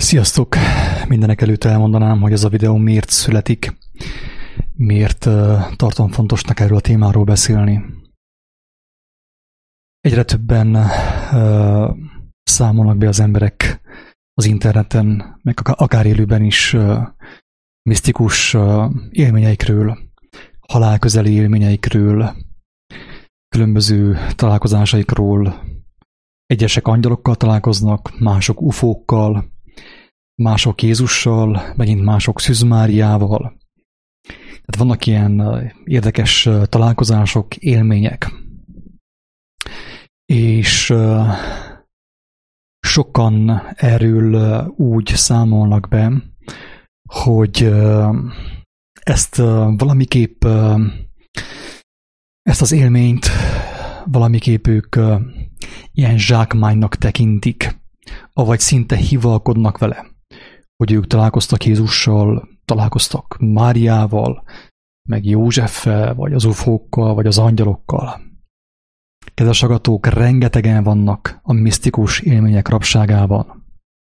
Sziasztok! Mindenek előtt elmondanám, hogy ez a videó miért születik, miért tartom fontosnak erről a témáról beszélni. Egyre többen számolnak be az emberek az interneten, meg akár élőben is misztikus élményeikről, halálközeli élményeikről, különböző találkozásaikról. Egyesek angyalokkal találkoznak, mások ufókkal, mások Jézussal, megint mások Szűz Máriával. Tehát vannak ilyen érdekes találkozások, élmények. És sokan erről úgy számolnak be, hogy ezt valamiképp, ezt az élményt valamiképp ők ilyen zsákmánynak tekintik, avagy szinte hivalkodnak vele, hogy ők találkoztak Jézussal, találkoztak Máriával, meg Józseffel, vagy az ufókkal, vagy az angyalokkal. Kedves hallgatók, rengetegen vannak a misztikus élmények rabságában.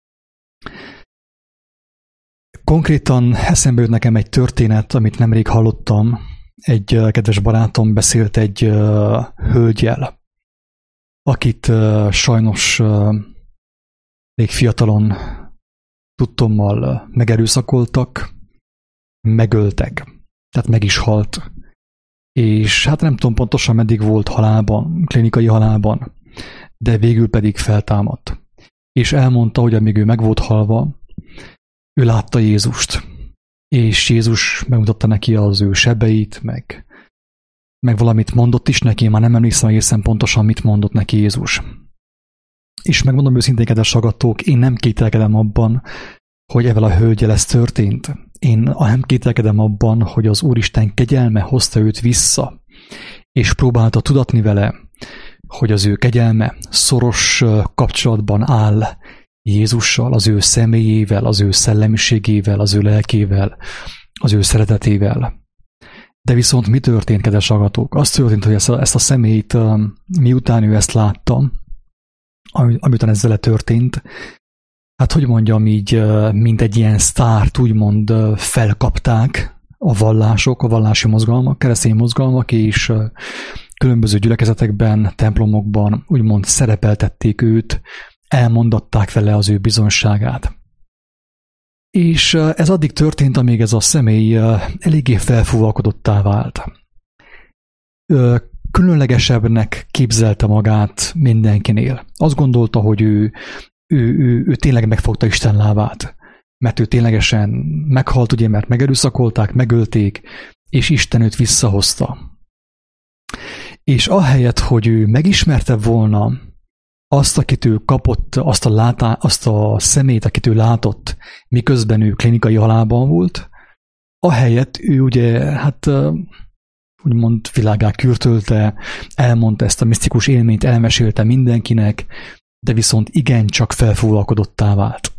Konkrétan eszembe jut nekem egy történet, amit nemrég hallottam. Egy kedves barátom beszélt egy hölgyel, akit sajnos még fiatalon tudtommal megerőszakoltak, megöltek, tehát meg is halt. És hát nem tudom pontosan meddig volt halálban, klinikai halálban, de végül pedig feltámadt. És elmondta, hogy amíg ő meg volt halva, ő látta Jézust. És Jézus megmutatta neki az ő sebeit, meg valamit mondott is neki, már nem emlékszem egészen pontosan, mit mondott neki Jézus. És megmondom őszintén, kedves hallgatók, én nem kételkedem abban, hogy ezzel a hölgyel ez történt. Én nem kételkedem abban, hogy az Úristen kegyelme hozta őt vissza, és próbálta tudatni vele, hogy az ő kegyelme szoros kapcsolatban áll Jézussal, az ő személyével, az ő szellemiségével, az ő lelkével, az ő szeretetével. De viszont mi történt, kedves hallgatók? Az történt, hogy ezt a személyt, miután ő ezt látta, amiután ez vele történt, hát hogy mondjam így, mint egy ilyen sztárt úgymond felkapták a vallások, a vallási mozgalmak, keresztény mozgalmak, és különböző gyülekezetekben, templomokban úgymond szerepeltették őt, elmondatták vele az ő bizonyságát. És ez addig történt, amíg ez a személy eléggé felfúvalkodottá vált. Különlegesebbnek képzelte magát mindenkinél. Azt gondolta, hogy ő tényleg megfogta Isten lábát, mert ő ténylegesen meghalt, ugye, mert megerőszakolták, megölték, és Isten őt visszahozta. És ahelyett, hogy ő megismerte volna azt, akit ő kapott, azt a szemét, akit ő látott, miközben ő klinikai halálban volt, ahelyett ő ugye, hát úgymond világá kürtölte, elmondta ezt a misztikus élményt, elmesélte mindenkinek, de viszont igencsak felfúvalkodottá vált.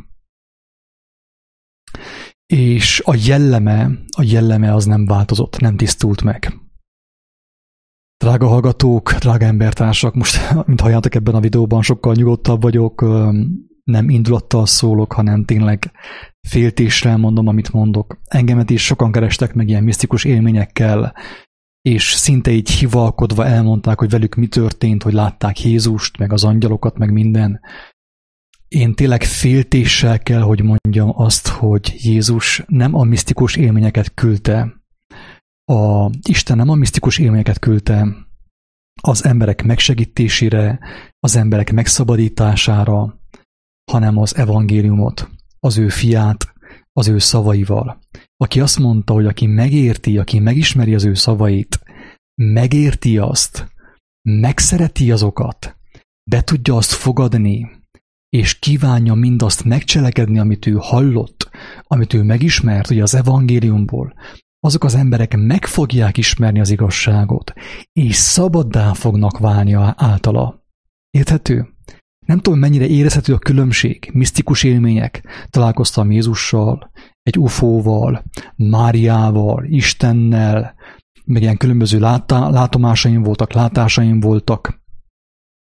És a jelleme az nem változott, nem tisztult meg. Drága hallgatók, drága embertársak, most, mint halljátok ebben a videóban, sokkal nyugodtabb vagyok, nem indulattal szólok, hanem tényleg féltéssel mondom, amit mondok. Engemet is sokan kerestek meg ilyen misztikus élményekkel, és szinte így hivalkodva elmondták, hogy velük mi történt, hogy látták Jézust, meg az angyalokat, meg minden. Én tényleg féltéssel kell, hogy mondjam azt, hogy Jézus nem a misztikus élményeket küldte, Isten nem a misztikus élményeket küldte az emberek megsegítésére, az emberek megszabadítására, hanem az evangéliumot, az ő fiát, az ő szavaival. Aki azt mondta, hogy aki megérti, aki megismeri az ő szavait, megérti azt, megszereti azokat, be tudja azt fogadni, és kívánja mindazt megcselekedni, amit ő hallott, amit ő megismert, ugye az evangéliumból, azok az emberek meg fogják ismerni az igazságot, és szabaddá fognak válni általa. Érthető? Nem tudom, mennyire érezhető a különbség. Misztikus élmények. Találkoztam Jézussal, egy ufóval, Máriával, Istennel, meg ilyen különböző látásaim voltak,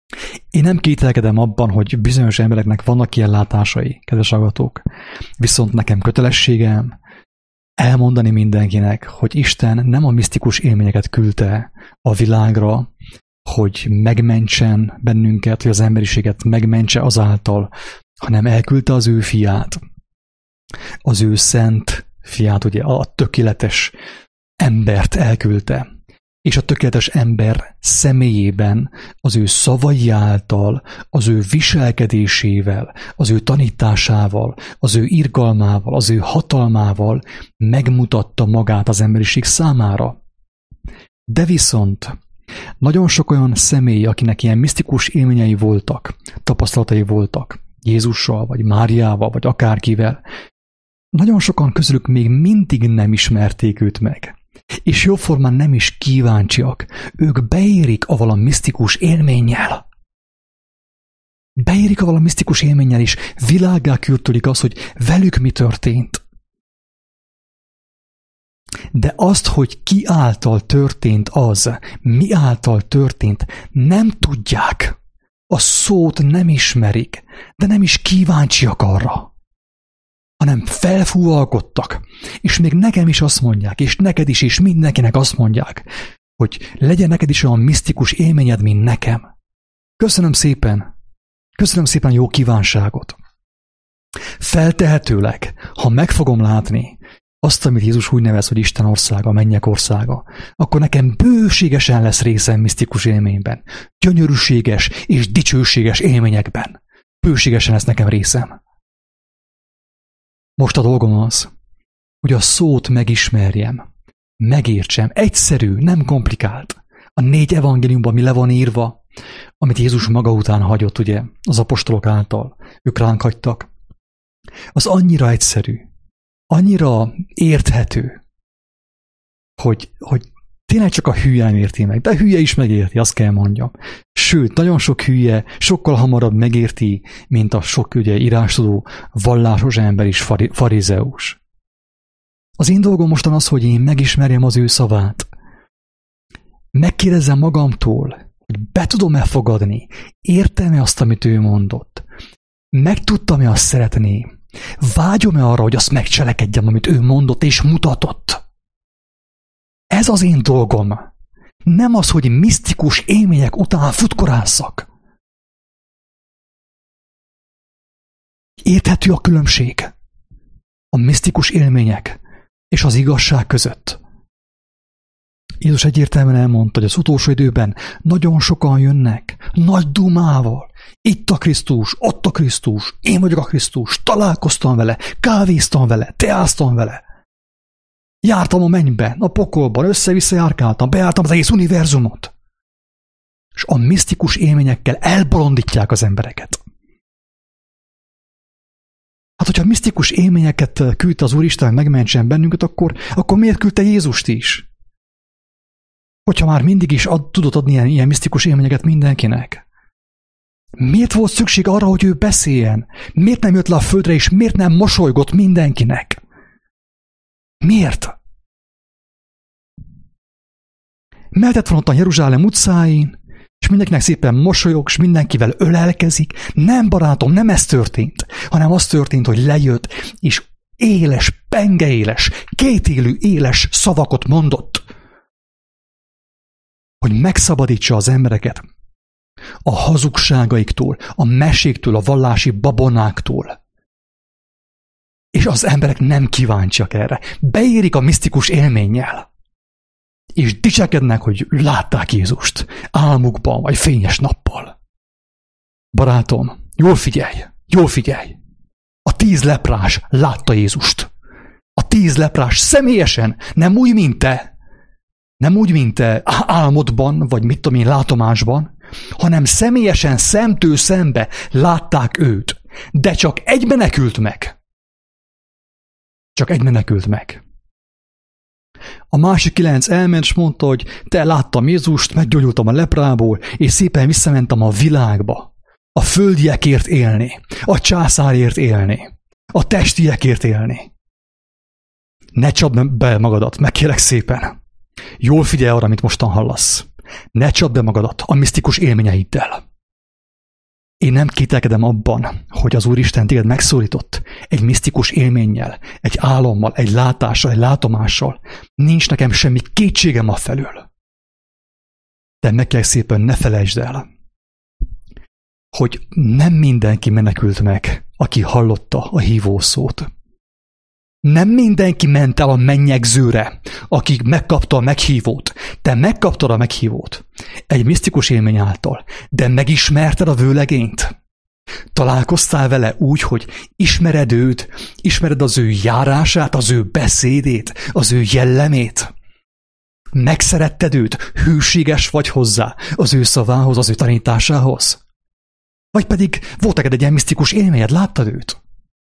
Én nem kételkedem abban, hogy bizonyos embereknek vannak ilyen látásai, kedves hallgatók, viszont nekem kötelességem elmondani mindenkinek, hogy Isten nem a misztikus élményeket küldte a világra, hogy megmentsen bennünket, hogy az emberiséget megmentse azáltal, hanem elküldte az ő fiát, az ő szent fiát, ugye a tökéletes embert elküldte, és a tökéletes ember személyében az ő szavai által, az ő viselkedésével, az ő tanításával, az ő irgalmával, az ő hatalmával megmutatta magát az emberiség számára. De viszont nagyon sok olyan személy, akinek ilyen misztikus élményei voltak, tapasztalatai voltak, Jézussal, vagy Máriával, vagy akárkivel, nagyon sokan közülük még mindig nem ismerték őt meg. És jóformán nem is kíváncsiak. Ők beérik avval a misztikus élménnyel. Beérik avval a misztikus élménnyel, és világgá kürtölik azt, hogy velük mi történt. De azt, hogy ki által történt az, mi által történt, nem tudják. A szót nem ismerik, de nem is kíváncsiak arra, hanem felfúvalkodtak, és még nekem is azt mondják, és neked is, és mindenkinek azt mondják, hogy legyen neked is olyan misztikus élményed, mint nekem. Köszönöm szépen a jó kívánságot. Feltehetőleg, ha meg fogom látni azt, amit Jézus úgy nevez, hogy Isten országa, mennyek országa, akkor nekem bőségesen lesz részem misztikus élményben, gyönyörűséges és dicsőséges élményekben. Bőségesen lesz nekem részem. Most a dolgom az, hogy a szót megismerjem, megértsem, egyszerű, nem komplikált. A 4 evangéliumban mi le van írva, amit Jézus maga után hagyott, ugye, az apostolok által, ők ránk hagytak, az annyira egyszerű, annyira érthető, hogy tényleg csak a hülye nem érti meg, de a hülye is megérti, azt kell mondjam. Sőt, nagyon sok hülye sokkal hamarabb megérti, mint a sok ugye írástudó, vallásos ember is farizeus. Az én dolgom mostan az, hogy én megismerjem az ő szavát. Megkérdezzem magamtól, hogy be tudom-e fogadni, értem-e azt, amit ő mondott, meg tudtam-e azt szeretni, vágyom-e arra, hogy azt megcselekedjem, amit ő mondott és mutatott. Ez az én dolgom. Nem az, hogy misztikus élmények után futkorásszak. Érthető a különbség a misztikus élmények és az igazság között. Jézus egyértelműen elmondta, hogy az utolsó időben nagyon sokan jönnek, nagy dumával. Itt a Krisztus, ott a Krisztus, én vagyok a Krisztus, találkoztam vele, kávéztam vele, teáztam vele. Jártam a mennyben, a pokolban, össze-vissza járkáltam, bejártam az egész univerzumot. És a misztikus élményekkel elbolondítják az embereket. Hát, hogyha misztikus élményeket küldte az Úristen, megmentsen bennünket, akkor miért küldte Jézust is? Hogyha már mindig is tudott adni ilyen misztikus élményeket mindenkinek. Miért volt szükség arra, hogy ő beszéljen? Miért nem jött le a földre, és miért nem mosolygott mindenkinek? Miért? Mehetett volna ott a Jeruzsálem utcáin, és mindenkinek szépen mosolyog, és mindenkivel ölelkezik. Nem, barátom, nem ez történt, hanem az történt, hogy lejött, és éles, pengeéles, kétélű éles szavakat mondott, hogy megszabadítsa az embereket a hazugságaiktól, a meséktől, a vallási babonáktól. És az emberek nem kíváncsiak erre. Beérik a misztikus élménnyel. És dicsekednek, hogy látták Jézust álmukban, vagy fényes nappal. Barátom, jól figyelj! A 10 leprás látta Jézust. A 10 leprás személyesen, nem úgy, mint te álmodban, vagy mit tudom én, látomásban, hanem személyesen szemtől szembe látták őt. De csak egy menekült meg. A másik 9 elment, és mondta, hogy te láttam Jézust, meggyógyultam a leprából, és szépen visszamentem a világba. A földiekért élni, a császárért élni, a testiekért élni. Ne csapd be magadat, megkérlek szépen. Jól figyelj arra, amit mostan hallasz. Ne csapd be magadat a misztikus élményeiddel. Én nem kételkedem abban, hogy az Úristen téged megszólított egy misztikus élménnyel, egy álommal, egy látással, egy látomással. Nincs nekem semmi kétségem afelől. De meg kell szépen ne felejtsd el, hogy nem mindenki menekült meg, aki hallotta a hívószót. Nem mindenki ment el a mennyegzőre, aki megkapta a meghívót. Te megkaptad a meghívót egy misztikus élmény által, de megismerted a vőlegényt. Találkoztál vele úgy, hogy ismered őt, ismered az ő járását, az ő beszédét, az ő jellemét. Megszeretted őt, hűséges vagy hozzá, az ő szavához, az ő tanításához. Vagy pedig volt neked egy ilyen misztikus élményed, láttad őt?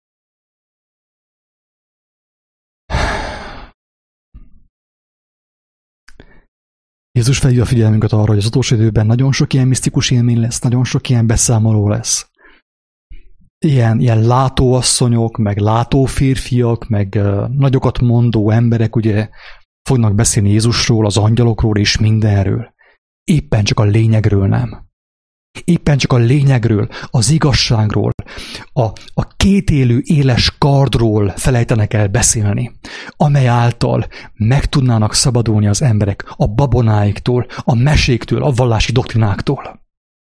Jézus felhívja a figyelmünket arra, hogy az utolsó időben nagyon sok ilyen misztikus élmény lesz, nagyon sok ilyen beszámoló lesz. Ilyen látóasszonyok, meg látóférfiak, meg nagyokat mondó emberek ugye fognak beszélni Jézusról, az angyalokról és mindenről. Éppen csak a lényegről nem. Éppen csak a lényegről, az igazságról, a kétélű éles kardról felejtenek el beszélni, amely által meg tudnának szabadulni az emberek a babonáiktól, a meséktől, a vallási doktrináktól.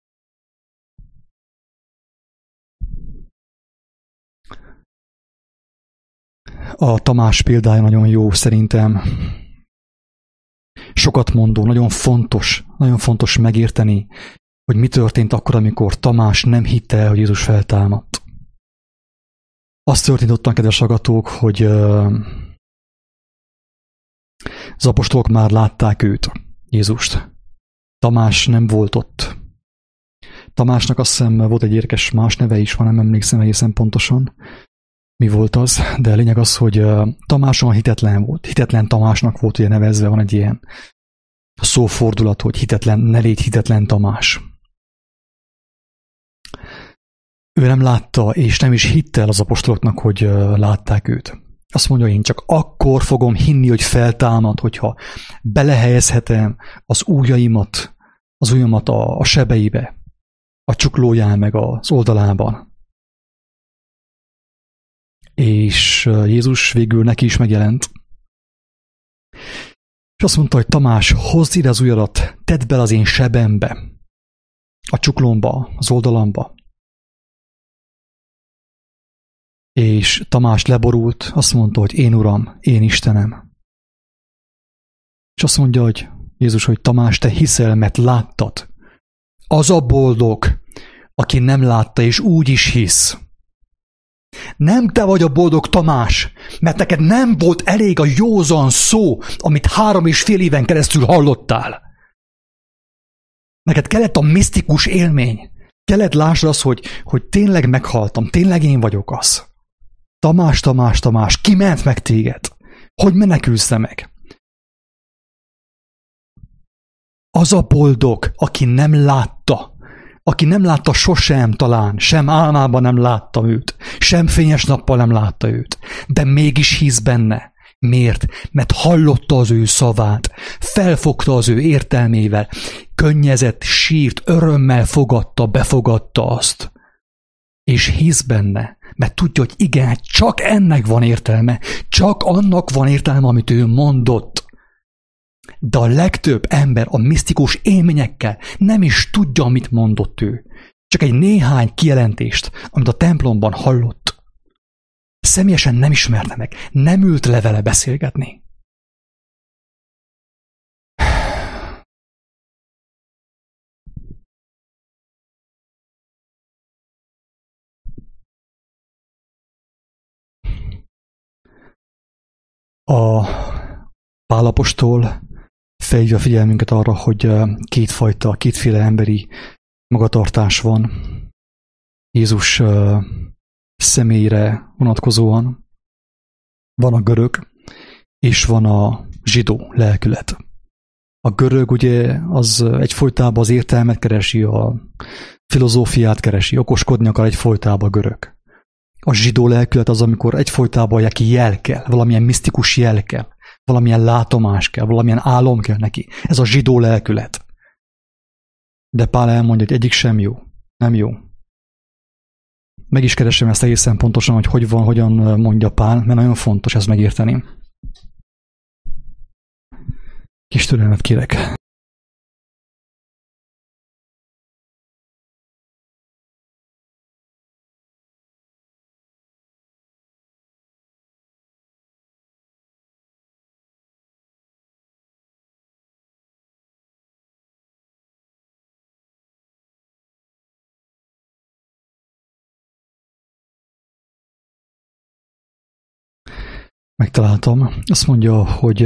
A Tamás példája nagyon jó szerintem. Sokat mondó, nagyon fontos megérteni, hogy mi történt akkor, amikor Tamás nem hitte el, hogy Jézus feltámadt. Az történt ottan, kedves hallgatók, hogy az apostolok már látták őt, Jézust. Tamás nem volt ott. Tamásnak azt hiszem volt egy érdekes más neve is, van, nem emlékszem egészen pontosan, mi volt az, de a lényeg az, hogy Tamás olyan hitetlen volt. Hitetlen Tamásnak volt ugye nevezve, van egy ilyen szófordulat, hogy hitetlen, ne légy hitetlen Tamás. Ő nem látta, és nem is hitte el az apostoloknak, hogy látták őt. Azt mondja, én csak akkor fogom hinni, hogy feltámad, hogyha belehelyezhetem az ujjaimat a sebeibe, a csuklóján meg az oldalában. És Jézus végül neki is megjelent. És azt mondta, hogy Tamás, hozd ide az ujjadat, tedd bele az én sebembe, a csuklómba, az oldalamba. És Tamás leborult, azt mondta, hogy én Uram, én Istenem. És azt mondja, hogy Jézus, hogy Tamás, te hiszel, mert láttad. Az a boldog, aki nem látta, és úgy is hisz. Nem te vagy a boldog, Tamás, mert neked nem volt elég a józan szó, amit 3,5 éven keresztül hallottál. Neked kellett a misztikus élmény. Kellett lásd az, hogy tényleg meghaltam, tényleg én vagyok az. Tamás, ki ment meg téged? Hogy menekülsz te meg? Az a boldog, aki nem látta sosem talán, sem álmában nem látta őt, sem fényes nappal nem látta őt, de mégis hisz benne. Miért? Mert hallotta az ő szavát, felfogta az ő értelmével, könnyezett, sírt, örömmel befogadta azt. És hisz benne, mert tudja, hogy igen, csak ennek van értelme, csak annak van értelme, amit ő mondott. De a legtöbb ember a misztikus élményekkel nem is tudja, amit mondott ő. Csak egy néhány kijelentést, amit a templomban hallott. Személyesen nem ismerte meg, nem ült le vele beszélgetni. A Pál apostol felhívja a figyelmünket arra, hogy kétféle emberi magatartás van Jézus személyre vonatkozóan. Van a görög, és van a zsidó lelkület. A görög ugye az egyfolytában az értelmet keresi, a filozófiát keresi, okoskodni akar egyfolytában a görög. A zsidó lelkület az, amikor egyfolytában neki jel kell, valamilyen misztikus jel kell, valamilyen látomás kell, valamilyen álom kell neki. Ez a zsidó lelkület. De Pál elmondja, hogy egyik sem jó. Nem jó. Meg is keresem ezt egészen pontosan, hogy van, hogyan mondja Pál, mert nagyon fontos ezt megérteni. Kis türelmet kérek. Megtaláltam. Azt mondja, hogy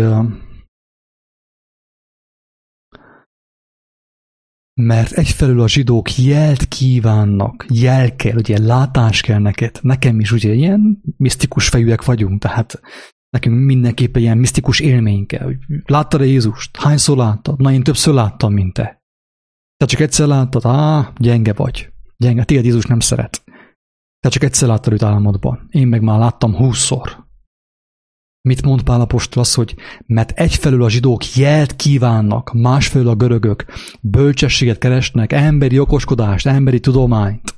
mert egyfelől a zsidók jelt kívánnak, jel kell, ugye látás kell neked. Nekem is ugye ilyen misztikus fejűek vagyunk, tehát nekünk mindenképpen ilyen misztikus élmény kell. Láttad-e Jézust? Hányszor láttad? Na, én többször láttam, mint te. Te csak egyszer láttad? Gyenge vagy. Gyenge, téged Jézus nem szeret. Te csak egyszer láttad őt álmodban. Én meg már láttam 20-szor. Mit mond Pál apostol? Az, hogy mert egyfelől a zsidók jelt kívánnak, másfelől a görögök bölcsességet keresnek, emberi okoskodást, emberi tudományt.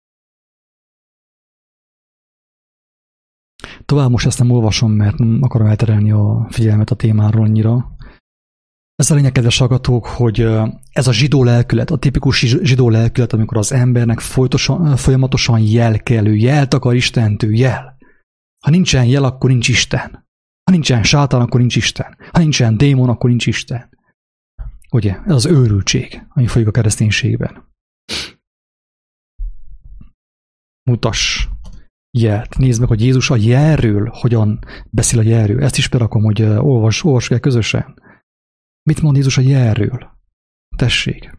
Tovább most ezt nem olvasom, mert nem akarom elterelni a figyelmet a témáról annyira. Ez a lényeg, kedves hallgatók, hogy ez a zsidó lelkület, a tipikus zsidó lelkület, amikor az embernek folyamatosan jel kell, ő jelt akar Istentől, jel. Ha nincsen jel, akkor nincs Isten. Ha nincsen sátán, akkor nincs Isten. Ha nincsen démon, akkor nincs Isten. Ugye? Ez az őrültség, ami folyik a kereszténységben. Mutass jelt. Nézd meg, hogy Jézus a jelről hogyan beszél a jelről. Ezt is berakom, hogy olvassuk el közösen. Mit mond Jézus a jelről? Tessék.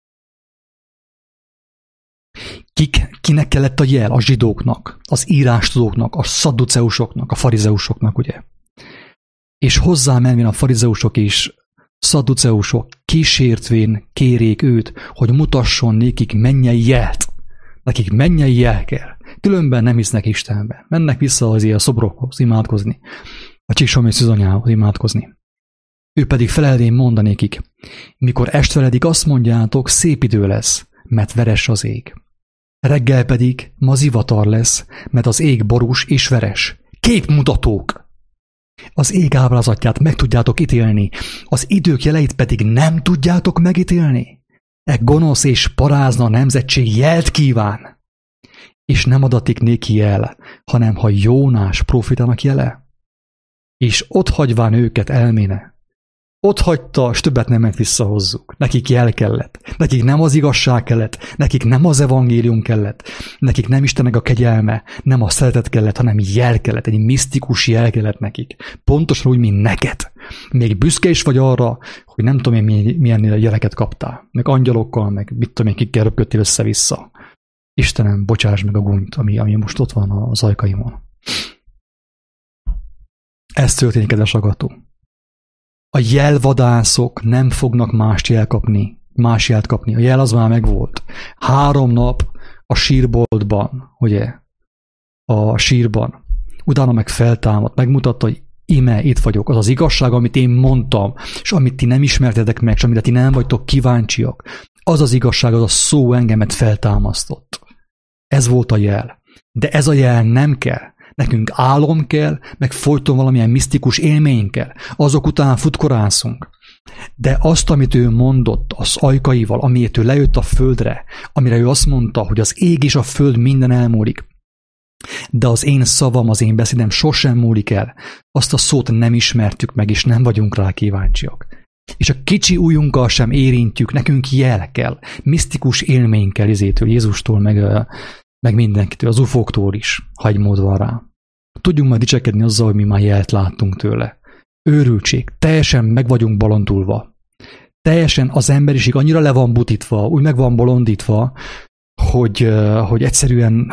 Kinek kellett a jel? A zsidóknak, az írástudóknak, a szadduceusoknak, a farizeusoknak, ugye? És hozzá menvén a farizeusok és szadduceusok kísértvén kérék őt, hogy mutasson nékik mennyei jelt. Nekik mennyei jel kell. Különben nem hisznek Istenben. Mennek vissza azért a szobrokhoz imádkozni. A Csíksomi szűzanyához imádkozni. Ő pedig felelvén mondanékik, mikor estveledik, azt mondjátok, szép idő lesz, mert veres az ég. Reggel pedig ma zivatar lesz, mert az ég borús és veres. Képmutatók! Az ég ábrázatját meg tudjátok ítélni, az idők jeleit pedig nem tudjátok megítélni. E gonosz és parázna nemzetség jelt kíván, és nem adatik néki jel, hanem ha Jónás profitának jele. És ott hagyván őket elméne. Ott hagyta, és többet nem ment vissza hozzuk. Nekik jel kellett. Nekik nem az igazság kellett. Nekik nem az evangélium kellett. Nekik nem Istennek a kegyelme, nem a szeretet kellett, hanem jel kellett. Egy misztikus jel kellett nekik. Pontosan úgy, mint neked. Még büszke is vagy arra, hogy nem tudom én milyen jeleket kaptál. Meg angyalokkal, meg mit tudom én, kikkel röpködtél össze-vissza. Istenem, bocsáss meg a gúnyt, ami most ott van az ajkaimon. Ez történik, kedves hallgató. A jelvadászok nem fognak más jelt kapni. A jel az már megvolt. 3 nap a sírboltban, ugye? A sírban. Utána meg feltámadt, megmutatta, hogy ime, itt vagyok. Az az igazság, amit én mondtam, és amit ti nem ismertetek meg, és amire ti nem vagytok kíváncsiak. Az az igazság, az a szó engemet feltámasztott. Ez volt a jel. De ez a jel nem kell. Nekünk álom kell, meg folyton valamilyen misztikus élmény kell. Azok után futkorászunk. De azt, amit ő mondott az ajkaival, amiért ő lejött a földre, amire ő azt mondta, hogy az ég és a föld minden elmúlik, de az én szavam, az én beszédem sosem múlik el. Azt a szót nem ismertük meg, és nem vagyunk rá kíváncsiak. És a kicsi ujjunkkal sem érintjük, nekünk jel kell, misztikus élmény kell Jézustól, meg mindenkitől, az ufóktól is, ha egy mód van rá. Tudjunk majd dicsekedni azzal, hogy mi már jelt láttunk tőle. Őrültség, teljesen meg vagyunk bolondulva. Teljesen az emberiség annyira le van butítva, úgy meg van bolondítva, hogy egyszerűen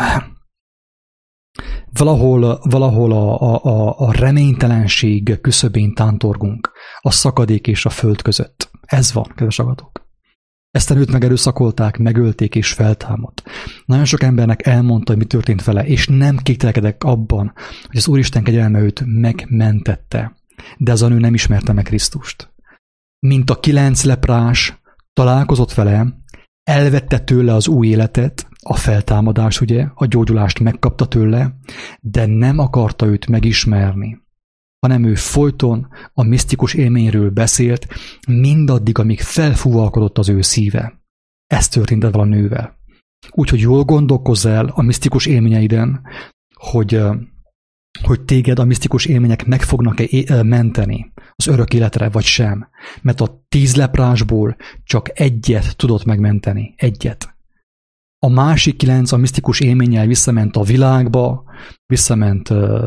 valahol a reménytelenség küszöbén tántorgunk, a szakadék és a föld között. Ez van, kedves hallgatók. Ezt a nőt megerőszakolták, megölték és feltámadt. Nagyon sok embernek elmondta, hogy mi történt vele, és nem kételkedek abban, hogy az Úristen kegyelme őt megmentette. De az a nő nem ismerte meg Krisztust. Mint a 9 leprás találkozott vele, elvette tőle az új életet, a feltámadás, ugye, a gyógyulást megkapta tőle, de nem akarta őt megismerni, hanem ő folyton a misztikus élményről beszélt, mindaddig, amíg felfúvalkodott az ő szíve. Ez történt ezzel a nővel. Úgyhogy jól gondolkozz el a misztikus élményeiden, hogy téged a misztikus élmények meg fognak-e menteni az örök életre, vagy sem. Mert a 10 leprásból csak egyet tudott megmenteni. Egyet. A másik 9 a misztikus élménnyel visszament a világba, visszament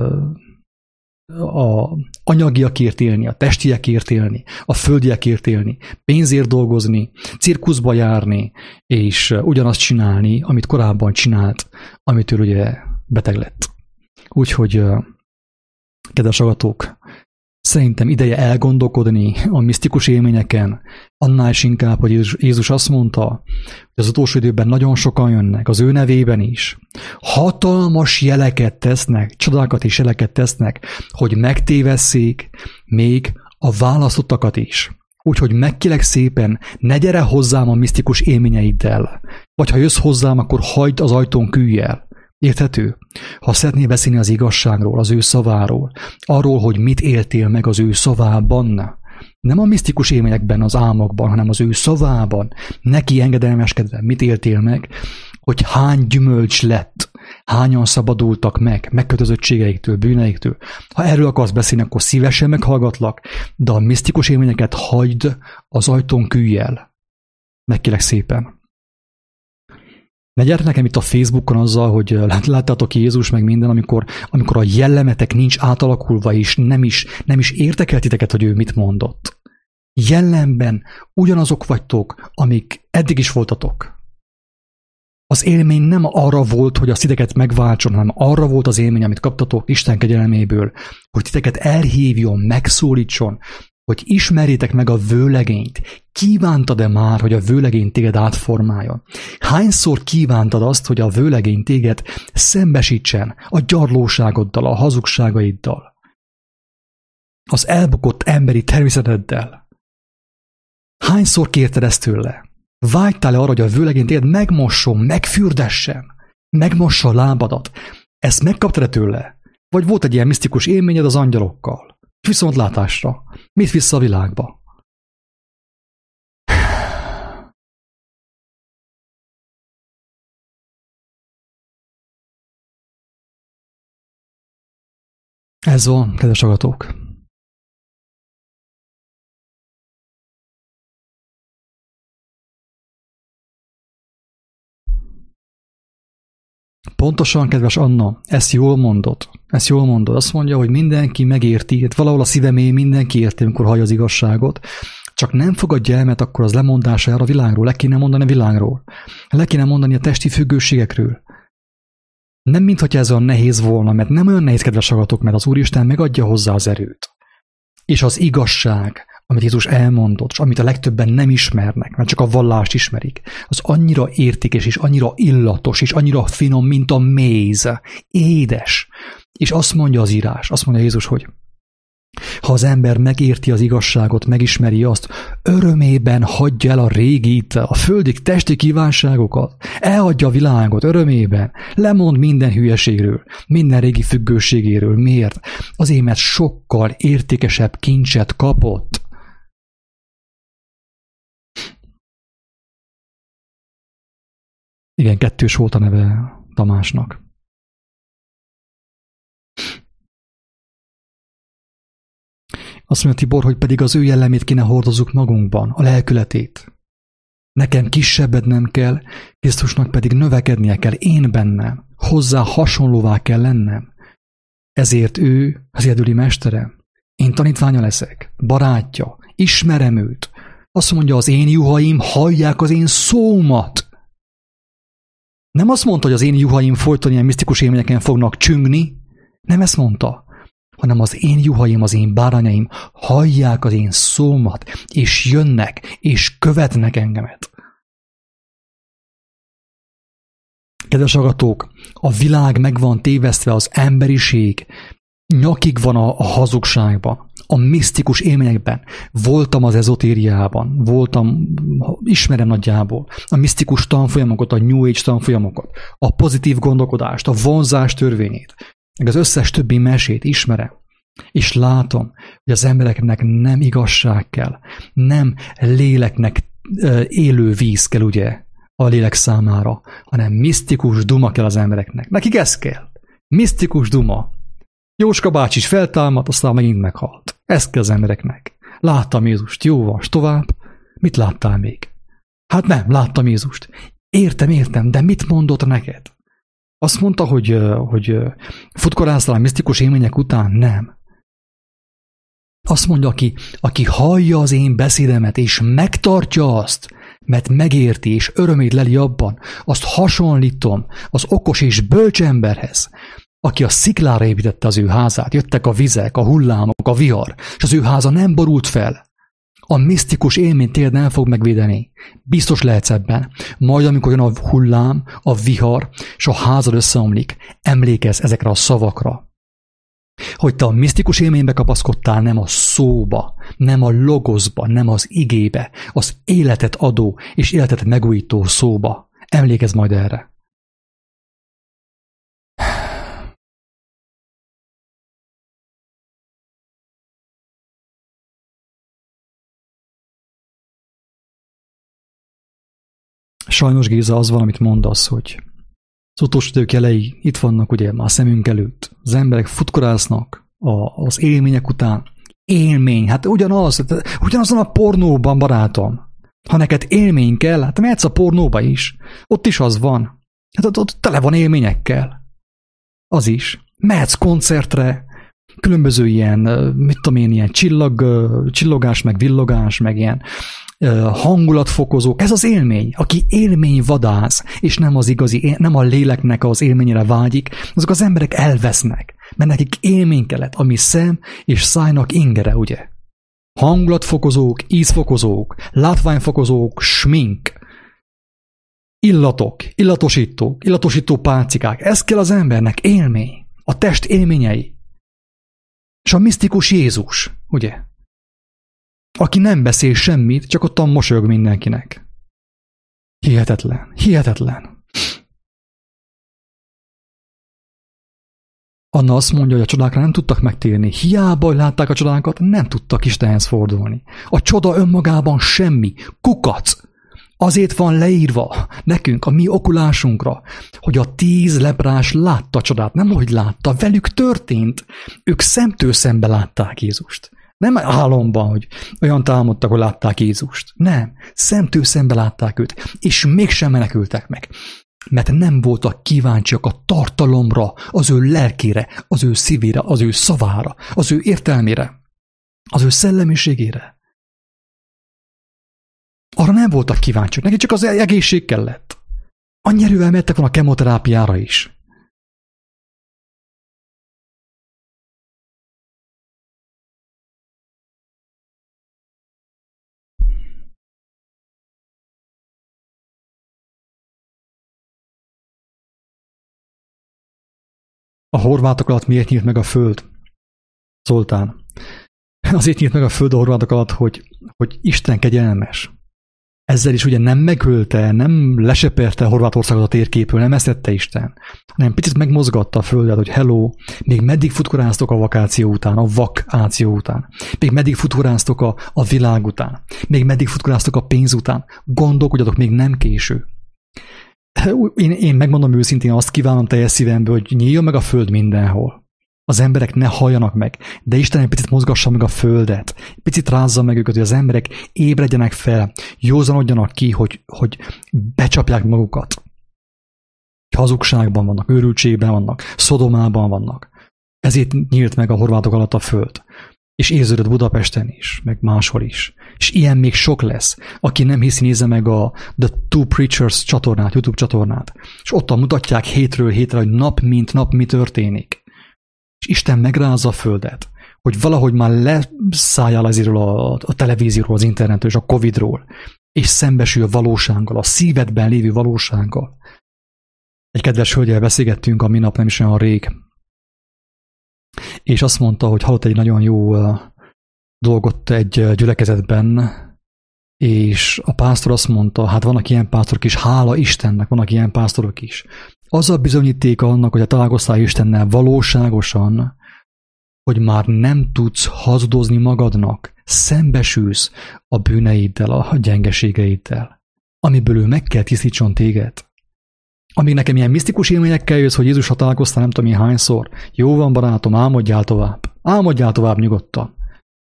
a anyagiakért élni, a testiekért élni, a földiekért élni, pénzért dolgozni, cirkuszba járni, és ugyanazt csinálni, amit korábban csinált, amitől ugye beteg lett. Úgyhogy, kedves hallgatók, szerintem ideje elgondolkodni a misztikus élményeken, annál is inkább, hogy Jézus azt mondta, hogy az utolsó időben nagyon sokan jönnek, az ő nevében is. Hatalmas jeleket tesznek, csodákat és jeleket tesznek, hogy megtévesszék még a választottakat is. Úgyhogy megkérlek szépen, ne gyere hozzám a misztikus élményeiddel, vagy ha jössz hozzám, akkor hagyd az ajtón küllyel. Érthető? Ha szeretnél beszélni az igazságról, az ő szaváról, arról, hogy mit éltél meg az ő szavában, nem a misztikus élményekben, az álmokban, hanem az ő szavában, neki engedelmeskedve, mit éltél meg, hogy hány gyümölcs lett, hányan szabadultak meg, megkötözöttségeiktől, bűneiktől. Ha erről akarsz beszélni, akkor szívesen meghallgatlak, de a misztikus élményeket hagyd az ajtón küllyel. Megkérlek szépen. Ne gyertek nekem itt a Facebookon azzal, hogy láttátok Jézus meg minden, amikor a jellemetek nincs átalakulva, és nem is érdekel titeket, hogy ő mit mondott. Jellemben ugyanazok vagytok, amik eddig is voltatok. Az élmény nem arra volt, hogy a titeket megváltson, hanem arra volt az élmény, amit kaptatok Isten kegyelméből, hogy titeket elhívjon, megszólítson, hogy ismerjétek meg a vőlegényt. Kívántad-e már, hogy a vőlegény téged átformáljon? Hányszor kívántad azt, hogy a vőlegény téged szembesítsen a gyarlóságoddal, a hazugságaiddal, az elbukott emberi természeteddel? Hányszor kérted ezt tőle? Vágytál-e arra, hogy a vőlegény téged megmosson, megfürdessen, megmossa a lábadat? Ezt megkaptad-e tőle? Vagy volt egy ilyen misztikus élményed az angyalokkal? Viszontlátásra. Mit vissza a világba? Ez van, kedves hallgatók. Pontosan, kedves Anna, ezt jól mondod. Azt mondja, hogy mindenki megérti, valahol a szívemélyén mindenki érti, amikor hallja az igazságot, csak nem fogadja el, mert akkor az lemondása jár a világról. Le kéne mondani a világról. Le kéne mondani a testi függőségekről. Nem mintha ez olyan nehéz volna, mert nem olyan nehéz, kedves hallgatók, mert az Úristen megadja hozzá az erőt. És az igazság, amit Jézus elmondott, és amit a legtöbben nem ismernek, mert csak a vallást ismerik, az annyira értékes, és annyira illatos, és annyira finom, mint a méz. Édes. És azt mondja az írás, azt mondja Jézus, hogy ha az ember megérti az igazságot, megismeri azt, örömében hagyja el a régit, a földi testi kívánságokat, elhagyja a világot örömében, lemond minden hülyeségről, minden régi függőségéről. Miért? Azért, mert sokkal értékesebb kincset kapott. Igen, kettős volt a neve Tamásnak. Azt mondja Tibor, hogy pedig az ő jellemét kéne hordozzuk magunkban, a lelkületét. Nekem kisebbednem kell, Krisztusnak pedig növekednie kell én bennem, hozzá hasonlóvá kell lennem. Ezért ő az egyedüli mestere. Én tanítványa leszek, barátja, ismerem őt. Azt mondja, az én juhaim hallják az én szómat. Nem azt mondta, hogy az én juhaim folyton ilyen misztikus élményeken fognak csüngni, nem ezt mondta, hanem az én juhaim, az én bárányaim hallják az én szómat, és jönnek, és követnek engemet. Kedves hallgatók, a világ meg van tévesztve, az emberiség nyakig van a hazugságban, a misztikus élményekben. Voltam az ezotériában, ismerem nagyjából a misztikus tanfolyamokat, a New Age tanfolyamokat, a pozitív gondolkodást, a vonzás törvényét, meg az összes többi mesét ismerem. És látom, hogy az embereknek nem igazság kell, nem léleknek élő víz kell, ugye, a lélek számára, hanem misztikus duma kell az embereknek. Nekik ez kell. Misztikus duma. Jóska bácsi is feltámadt, aztán megint meghalt. Ez kell az embereknek. Láttam Jézust. Jó vas, tovább. Mit láttál még? Hát nem, láttam Jézust. Értem, de mit mondott neked? Azt mondta, hogy futkorásztál a misztikus élmények után? Nem. Azt mondja, aki hallja az én beszédemet, és megtartja azt, mert megérti, és örömét leli abban, azt hasonlítom az okos és bölcs emberhez, aki a sziklára építette az ő házát. Jöttek a vizek, a hullámok, a vihar, és az ő háza nem borult fel. A misztikus élmény téged nem fog megvédeni. Biztos lehetsz ebben. Majd, amikor jön a hullám, a vihar, és a házad összeomlik, emlékezz ezekre a szavakra. Hogy te a misztikus élménybe kapaszkodtál, nem a szóba, nem a logoszba, nem az igébe, az életet adó és életet megújító szóba. Emlékezz majd erre. Sajnos, Géza, az valamit mondasz, hogy az utolsó idők jelei itt vannak, ugye, már a szemünk előtt. Az emberek futkorásznak az élmények után. Élmény, hát ugyanazon a pornóban, barátom. Ha neked élmény kell, hát mehetsz a pornóba is. Ott is az van. Hát ott tele van élményekkel. Az is. Mehetsz koncertre, különböző ilyen, ilyen csillogás, meg villogás, meg ilyen hangulatfokozók. Ez az élmény. Aki élményvadász, és nem az igazi, nem a léleknek az élményére vágyik, azok az emberek elvesznek. Mert nekik élmény kellett, ami szem és szájnak ingere, ugye? Hangulatfokozók, ízfokozók, látványfokozók, smink, illatok, illatosítók, illatosító pálcikák. Ez kell az embernek, élmény. A test élményei. És a misztikus Jézus, ugye? Aki nem beszél semmit, csak ottan mosolyog mindenkinek. Hihetetlen, hihetetlen. Anna azt mondja, hogy a csodákra nem tudtak megtérni. Hiába, hogy látták a csodákat, nem tudtak Istenhez fordulni. A csoda önmagában semmi. Kukac. Azért van leírva nekünk, a mi okulásunkra, hogy a 10 leprás látta a csodát. Nem, hogy látta, velük történt. Ők szemtől szembe látták Jézust. Nem álomban, hogy olyan támadtak, hogy látták Jézust. Nem, szemtől szembe látták őt, és mégsem menekültek meg. Mert nem voltak kíváncsiak a tartalomra, az ő lelkére, az ő szívére, az ő szavára, az ő értelmére, az ő szellemiségére. Arra nem voltak kíváncsiak, neki csak az egészség kellett. Annyi erővel mentek volna a kemoterápiára is. A horvátok alatt miért nyílt meg a föld? Zoltán. Azért nyílt meg a föld a horvátok alatt, hogy Isten kegyelmes. Ezzel is ugye nem megölte, nem leseperte Horvátországot a térképről, nem ezt tette Isten, hanem picit megmozgatta a földet, hogy hello, még meddig futkoráztok a vakáció után, a vakáció után, még meddig futkoráztok a világ után, még meddig futkoráztok a pénz után, gondolkodjatok, még nem késő. Én megmondom őszintén, azt kívánom teljes szívemből, hogy nyíljon meg a föld mindenhol. Az emberek ne halljanak meg, de Isten egy picit mozgassa meg a földet, picit rázza meg őket, hogy az emberek ébredjenek fel, józanodjanak ki, hogy becsapják magukat. Hazugságban vannak, őrültségben vannak, Szodomában vannak. Ezért nyílt meg a horvátok alatt a föld. És érződött Budapesten is, meg máshol is. És ilyen még sok lesz. Aki nem hiszi, nézze meg a The Two Preachers csatornát, YouTube csatornát. És ottan mutatják hétről hétre, hogy nap mint nap mi történik. És Isten megrázza a földet, hogy valahogy már leszálljál ezért a televízióról, az internetről és a Covidról, és szembesül a valósággal, a szívedben lévő valósággal. Egy kedves hölgyel beszélgettünk a minap nem is olyan rég, és azt mondta, hogy hallott egy nagyon jó dolgot egy gyülekezetben, és a pásztor azt mondta, hát vannak ilyen pásztorok is, hála Istennek, vannak ilyen pásztorok is. Az a bizonyítéka annak, hogy találkoztál Istennel valóságosan, hogy már nem tudsz hazudozni magadnak, szembesülsz a bűneiddel, a gyengeségeiddel, amiből ő meg kell tisztítson téged. Amíg nekem ilyen misztikus élményekkel jössz, hogy Jézusra találkoztál nem tudom én hányszor, jó van barátom, álmodjál tovább. Álmodjál tovább nyugodtan.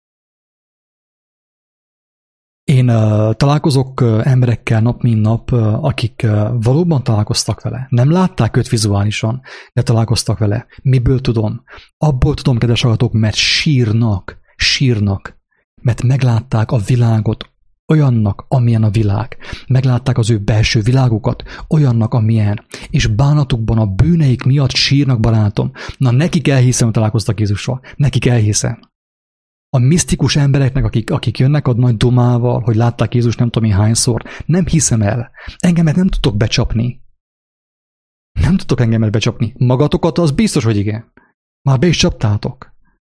Én találkozok emberekkel nap mint nap, akik valóban találkoztak vele. Nem látták őt vizuálisan, de találkoztak vele. Miből tudom? Abból tudom, kedves hallgatók, mert sírnak, mert meglátták a világot olyannak, amilyen a világ. Meglátták az ő belső világukat olyannak, amilyen. És bánatukban a bűneik miatt sírnak, barátom. Na, nekik elhiszem, hogy találkoztak Jézussal. Nekik elhiszem. A misztikus embereknek, akik jönnek a nagy dumával, hogy látták Jézus nem tudom én hányszor, nem hiszem el. Engemet nem tudtok becsapni. Nem tudtok engemet becsapni. Magatokat az biztos, hogy igen. Már be is csaptátok.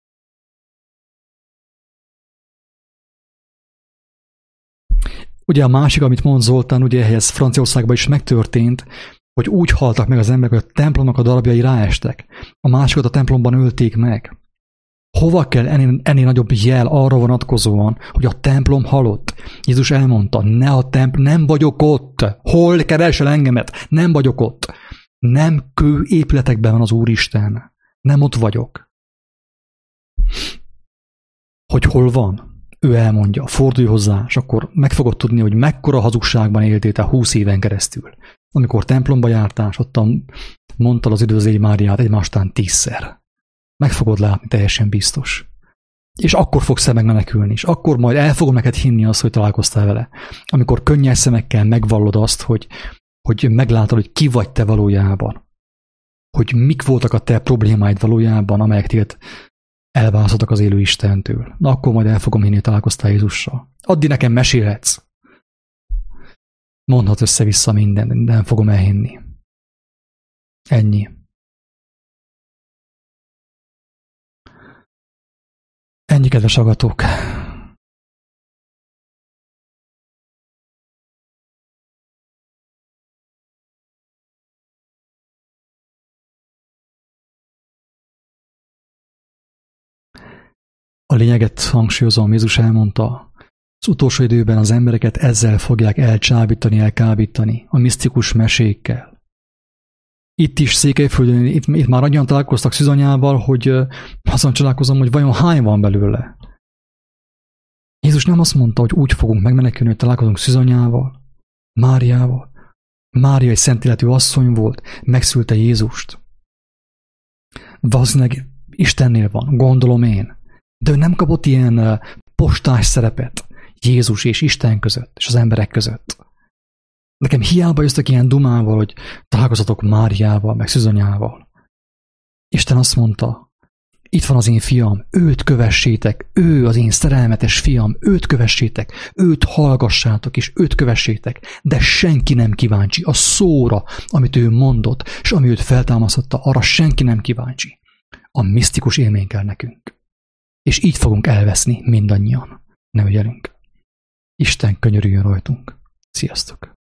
Ugye a másik, amit mond Zoltán, ugye ez Franciaországban is megtörtént, hogy úgy haltak meg az emberek, hogy a templomnak a darabjai ráestek. A másikat a templomban ölték meg. Hova kell ennél nagyobb jel arra vonatkozóan, hogy a templom halott? Jézus elmondta, nem vagyok ott. Hol keresel engemet? Nem vagyok ott. Nem kőépületekben van az Úristen. Nem ott vagyok. Hogy hol van? Ő elmondja, fordulj hozzá, és akkor meg fogod tudni, hogy mekkora hazugságban éltél te 20 éven keresztül. Amikor templomba jártál, és ottan mondtad az üdvözlégy Máriát egymástán 10-szer. Meg fogod látni, teljesen biztos. És akkor fogsz megmenekülni, és akkor majd el fogom neked hinni azt, hogy találkoztál vele. Amikor könnyes szemekkel megvallod azt, hogy meglátod, hogy ki vagy te valójában. Hogy mik voltak a te problémáid valójában, amelyek téged elválasztottak az élő Istentől. Na akkor majd el fogom hinni, hogy találkoztál Jézussal. Addig nekem mesélhetsz. Mondhatsz össze-vissza mindent, de nem fogom elhinni. Ennyi. Ennyi, kedves hallgatók. A lényeget hangsúlyozom, Jézus elmondta, az utolsó időben az embereket ezzel fogják elkábítani, a misztikus mesékkel. Itt is Székelyföldön, itt már annyian találkoztak Szűzanyával, hogy azon csodálkozom, hogy vajon hány van belőle. Jézus nem azt mondta, hogy úgy fogunk megmenekülni, hogy találkozunk Szűzanyával, Máriával. Mária egy szent életű asszony volt, megszülte Jézust. Valószínűleg Istennél van, gondolom én. De ő nem kapott ilyen postás szerepet Jézus és Isten között, és az emberek között. Nekem hiába jöttek ilyen dumával, hogy találkozatok Máriával, meg Szűzanyával. Isten azt mondta, itt van az én fiam, őt kövessétek, ő az én szerelmetes fiam, őt kövessétek, őt hallgassátok, és őt kövessétek, de senki nem kíváncsi a szóra, amit ő mondott, és ami őt feltámasztotta, arra senki nem kíváncsi. A misztikus élmény kell nekünk. És így fogunk elveszni mindannyian. Ne ügyelünk. Isten könyörüljön rajtunk. Sziasztok!